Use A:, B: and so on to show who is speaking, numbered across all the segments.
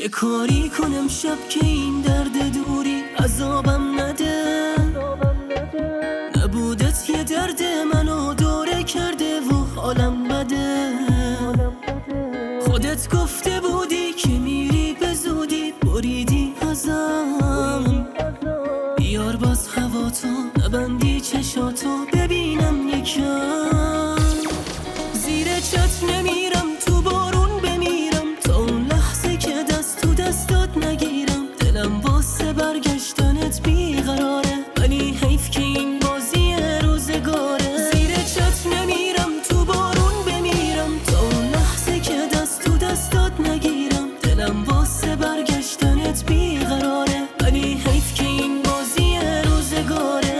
A: یه کاری کنم شب که این درد دوری عذابم نده. نبودت یه درد منو دوره کرده و حالم بده. خودت گفته بودی که میری به زودی، بریدی ازم. بیار باز هواتو، نبندی چشاتو، ببینم یکم. زیر چتر نمیرم، تو بارون بمیرم، تا اون لحظه که دست تو دستات نگیرم. دلم واسه برگشتنت بیقراره، ولی حیف که این بازی روزگاره. زیر چتر نمیرم، تو بارون بمیرم، تا اون لحظه که دست تو دستات نگیرم. دلم واسه برگشتنت بیقراره، ولی حیف که این بازی روزگاره.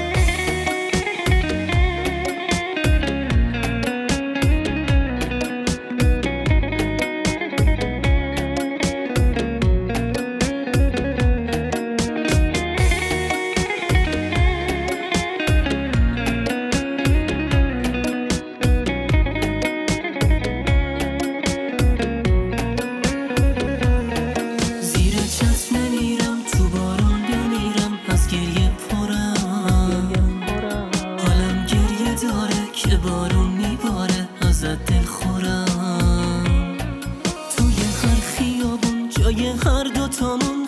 A: که بارون میباره ازت دل خورم. توی هر خیابون جای هر دوتامون